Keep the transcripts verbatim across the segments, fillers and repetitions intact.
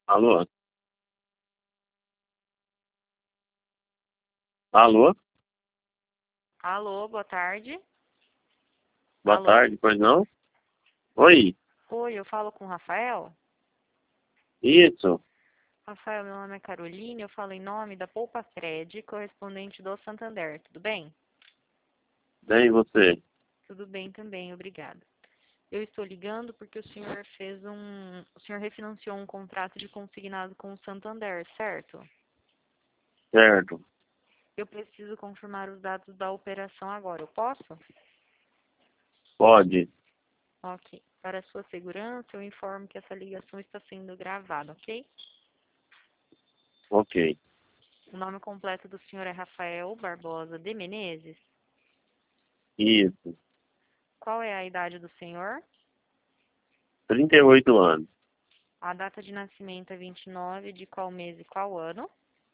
Alô? Alô? Alô, boa tarde. Boa Alô? tarde, pois não? Oi, Oi, eu falo com o Rafael. isso. Rafael, meu nome é Caroline, eu falo em nome da Poupa Cred, correspondente do Santander. Tudo bem? Bem, você? Tudo bem também, obrigada. Eu estou ligando porque o senhor fez um, o senhor refinanciou um contrato de consignado com o Santander, certo? Certo. Eu preciso confirmar os dados da operação agora. Eu posso? Pode. Ok. Para sua segurança, eu informo que essa ligação está sendo gravada, ok? Ok. O nome completo do senhor é Rafael Barbosa de Menezes. Isso. Qual é a idade do senhor? Trinta e oito anos. A data de nascimento é vinte e nove de qual mês e qual ano?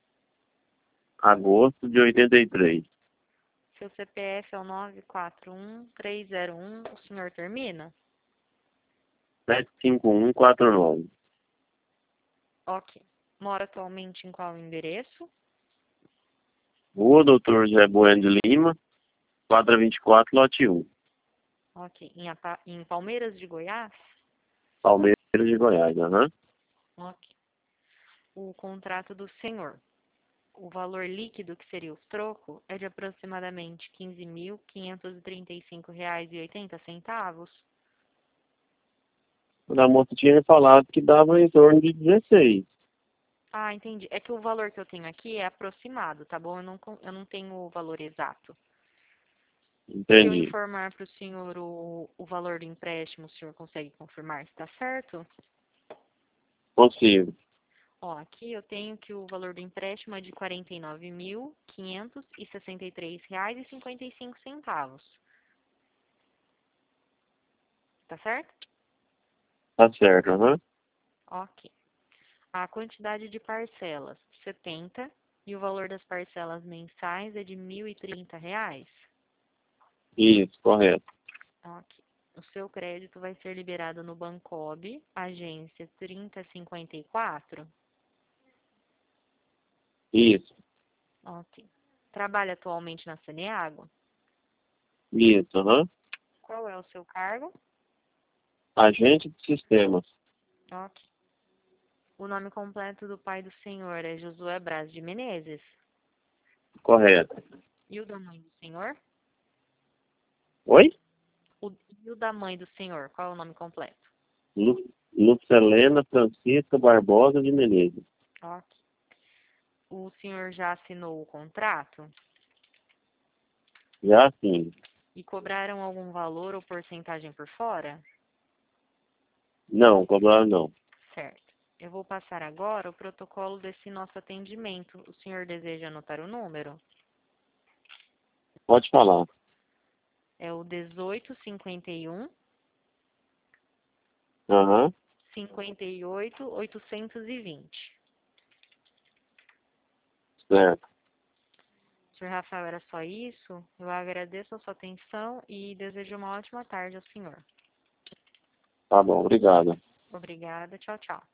Agosto de oitenta e três. Seu C P F é o nove quatro um três zero um. O senhor termina? Sete cinco um quatro nove. Ok. Mora atualmente em qual endereço? Rua Doutor José Bueno de Lima, quadra vinte e quatro, lote um. Ok. Em, Apa- em Palmeiras de Goiás? Palmeiras de Goiás, aham. Ok. O contrato do senhor. O valor líquido, que seria o troco, é de aproximadamente quinze mil quinhentos e trinta e cinco reais e oitenta centavos. A moça tinha me falado que dava em torno de dezesseis. Ah, entendi. É que o valor que eu tenho aqui é aproximado, tá bom? Eu não, con- eu não tenho o valor exato. Se eu Entendi. informar para o senhor o, o valor do empréstimo, o senhor consegue confirmar se está certo? Consigo. Ó, aqui eu tenho que o valor do empréstimo é de quarenta e nove mil quinhentos e sessenta e três reais e cinquenta e cinco centavos. Tá certo? Tá certo, aham. Ok. A quantidade de parcelas, setenta, e o valor das parcelas mensais é de mil e trinta reais. Isso, correto. Ok. O seu crédito vai ser liberado no Bancob, agência trinta cinquenta e quatro. Isso. Ok. Trabalha atualmente na Saneago? Isso, aham. Qual é o seu cargo? Agente de sistemas. Ok. O nome completo do pai do senhor é Josué Braz de Menezes. Correto. E o da mãe do senhor? Oi? O, e o da mãe do senhor? Qual é o nome completo? Lu- Lucelena Francisca Barbosa de Menezes. Ok. O senhor já assinou o contrato? Já sim. E cobraram algum valor ou porcentagem por fora? Não, cobraram não. Certo. Eu vou passar agora o protocolo desse nosso atendimento. O senhor deseja anotar o número? Pode falar. É o dezoito cinquenta e um, Aham, cinquenta e oito, oitocentos e vinte. certo. senhor Rafael, era só isso. Eu agradeço a sua atenção e desejo uma ótima tarde ao senhor. Tá bom, obrigado. Obrigada. Tchau, tchau.